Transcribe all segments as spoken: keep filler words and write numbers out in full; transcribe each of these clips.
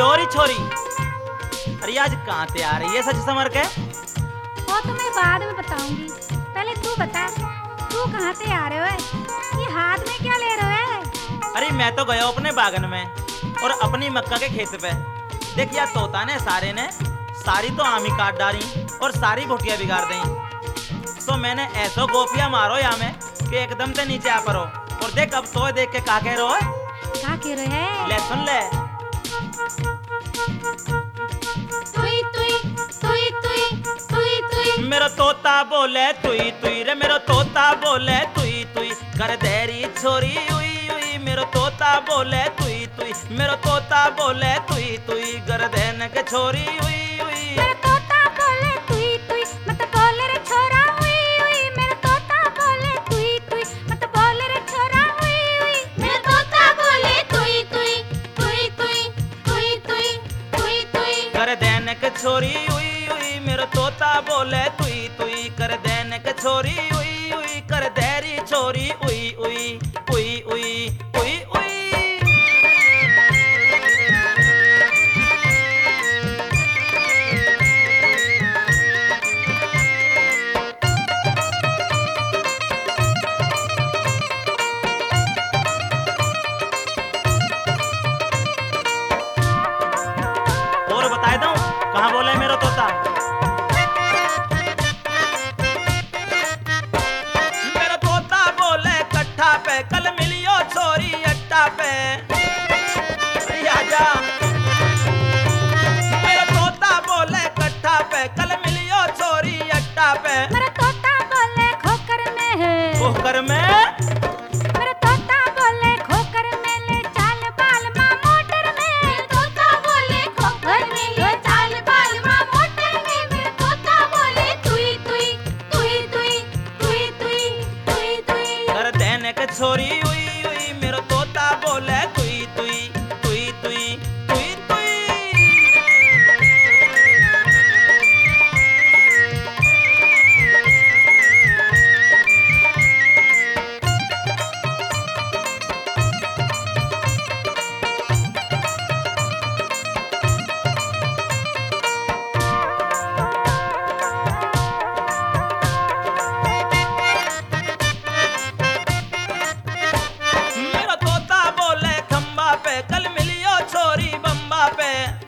और ही छोरी, अरे आज कहाँ ते आ रही है सच समर के? वो तो मैं बाद में बताऊंगी, पहले तू बता, तू कहाँ से आ रहे हो है? ये हाथ में क्या ले रहे हो है? अरे मैं तो गया अपने बागन में और अपनी मक्का के खेत पे। देख यार तोता ने सारे ने सारी तो आमी काट डाली और सारी भुटिया बिगाड़ दी। तो मैंने ऐसो गोपिया मारो या में कि एकदम से नीचे आ पड़ो। और देख अब तो देख के का कह रहे हो? क्या कह रहे है? ले सुन ले। तुई तुई तुई तुई तुई तुई मेरो तोता बोले तुई तुई रे, मेरो तोता बोले तुई तुई कर देरी छोरी उई उई। मेरो तोता बोले तुई तुई, मेरो तोता बोले तुई तुई कर देन के छोरी उई उई। मेरा तोता बोले तुई तुई मत बोले रे छोरा उई उई। मेरा तोता बोले तुई तुई मत बोले रे छोरा उई उई। मेरा तोता बोले तुई तुई तुई तुई तुई तुई तुई तुई कर देन के छोरी उई उई। मेरो तोता बोले तुई तुई कर देन के छोरी उई उई। कर देरी छोरी उई उई उई उई उई उई। और बताए दूं कहाँ बोले मेरो तोता? मेरो तोता बोले कट्ठा पे कल मिलियो छोरी अट्टा पे। अरे आजा। मेरो तोता बोले कट्ठा पे कल मिलियो छोरी अट्टा पे। मेरा तोता बोले खोकर में है। पोखर में मेरा तोता बोले खोकर में ले चाल बाल माँ मोटर में। मेरा तोता बोले खोकर में ले चाल बाल माँ मोटर में। मेरा तोता बोले तुई तुई तुई तुई तुई तुई तुई तुई कर देने के छोरी उई उई। मेरो तोता बोले तुई तुई तुई तुई तुई तुई। मेरो तोता बोले खंबा पे कल मिलियो छोरी बम्बा पे।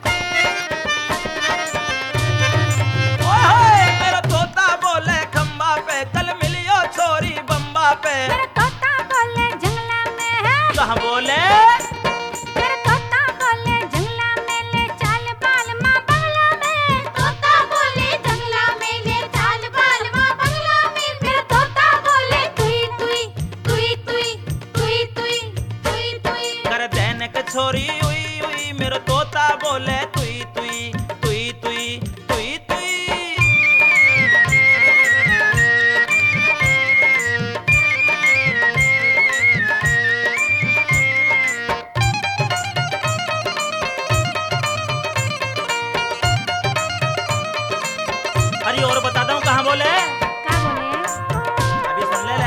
ओए होए मेरो तोता बोले खंबा पे कल मिलियो छोरी बम्बा पे। मेरा तोता बोले जंगला में है। कहाँ बोले? मेरा तोता बोले जंगला में ले चाल बाल माँ बंगला में। तोता बोले जंगला में ले चाल बाल माँ बंगला में। मेरा तोता बोले तुई तुई तुई तुई तुई तुई तुई तुई कर देने के छोरी उई उई। मेरो तोता बोले तुई तुई तुई तुई तुई तुई। अरे और बताता हूँ कहाँ बोले? क्या बोले? अभी सुन ले ले।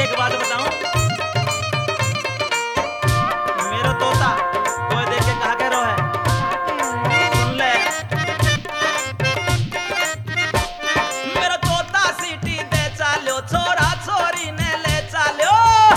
एक बात बताऊं, मेरो तोता कोई देख के कहा कह रो है, सुन ले। मेरो तोता सीटी दे चालो, छोरा छोरी ने ले चालो।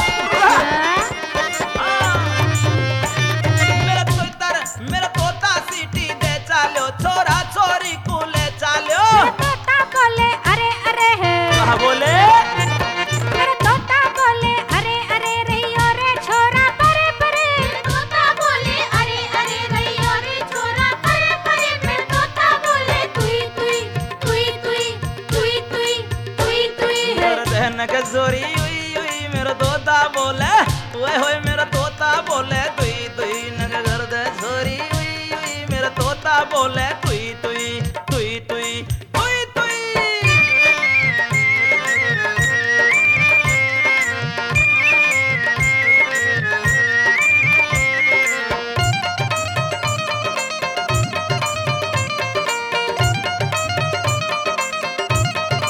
हाँ। मेरा तोतर मेरा तोता सीटी दे चालो, छोरा छोरी को ले चालो। तोता बोले अरे अरे है, कहा बोले, मेरा तोता बोले अरे अरे रहियो रे छोरा परे परे। तोता बोले अरे अरे रहियो रे छोरा परे परे। मेरा तोता बोले तुई तुई तुई तुई तुई तुई तुई तुई है। मेरा दहन के जोरी हुई हुई, मेरा तोता बोले ओए होए, मेरा तोता बोले तुई तुई नग घर दे छोरी हुई हुई, मेरा तोता बोले तुई तुई तुई तुई तुई तुई।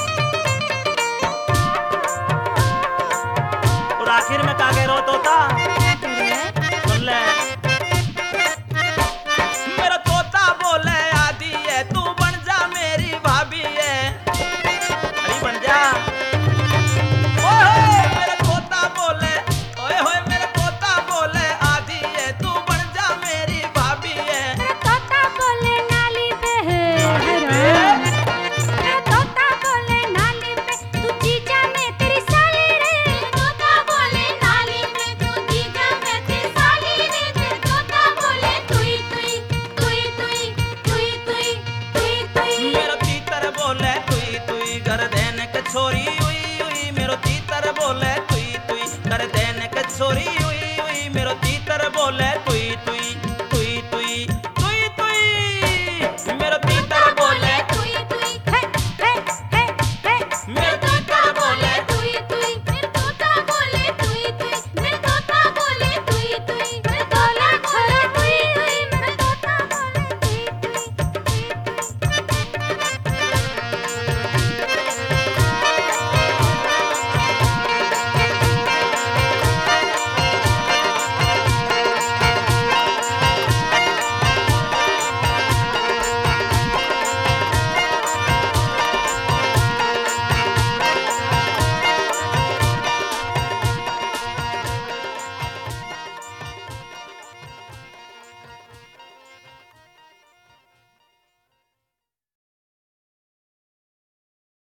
और आखिर में का कह रो तोता,